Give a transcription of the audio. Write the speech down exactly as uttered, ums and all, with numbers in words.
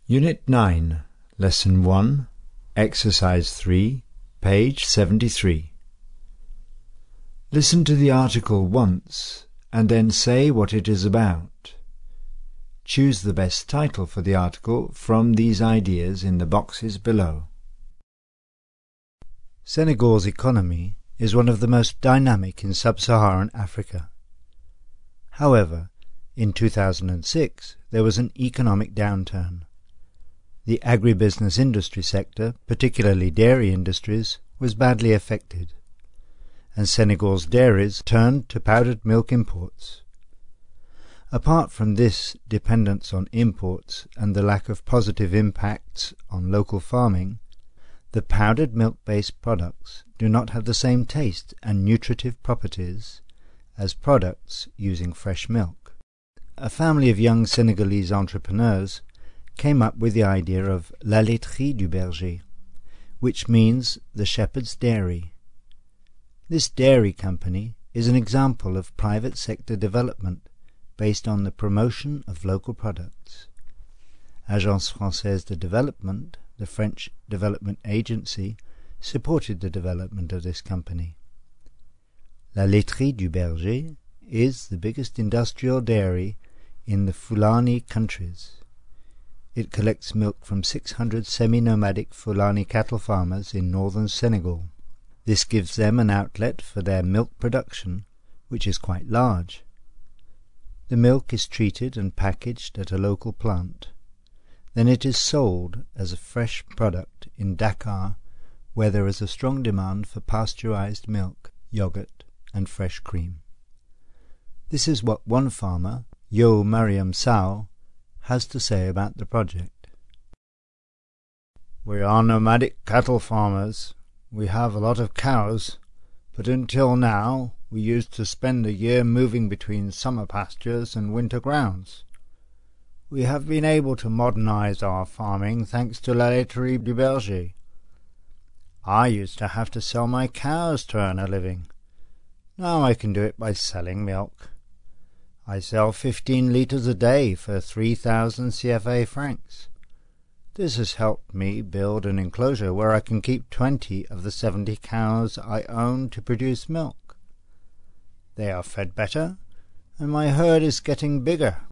Unit nine, Lesson one, Exercise three, page seventy-three. Listen to the article once and then say what it is about. Choose the best title for the article from these ideas in the boxes below. Senegal's economy is one of the most dynamic in sub-Saharan Africa. However, in two thousand six there was an economic downturn. The agribusiness industry sector, particularly dairy industries, was badly affected, and Senegal's dairies turned to powdered milk imports. Apart from this dependence on imports and the lack of positive impacts on local farming, the powdered milk-based products do not have the same taste and nutritive properties as products using fresh milk. A family of young Senegalese entrepreneurs came up with the idea of La Laiterie du Berger, which means the shepherd's dairy. This dairy company is an example of private sector development based on the promotion of local products. Agence Française de Développement, the French development agency, supported the development of this company. La Laiterie du Berger is the biggest industrial dairy in the Fulani countries. It collects milk from six hundred semi-nomadic Fulani cattle farmers in northern Senegal. This gives them an outlet for their milk production, which is quite large. The milk is treated and packaged at a local plant. Then it is sold as a fresh product in Dakar, where there is a strong demand for pasteurized milk, yogurt, and fresh cream. This is what one farmer, Yo Mariam Sow, has to say about the project. We are nomadic cattle farmers. We have a lot of cows, but until now we used to spend a year moving between summer pastures and winter grounds. We have been able to modernize our farming thanks to La Laiterie du Berger. I used to have to sell my cows to earn a living. Now I can do it by selling milk. I sell fifteen litres a day for three thousand C F A francs. This has helped me build an enclosure where I can keep twenty of the seventy cows I own to produce milk. They are fed better, and my herd is getting bigger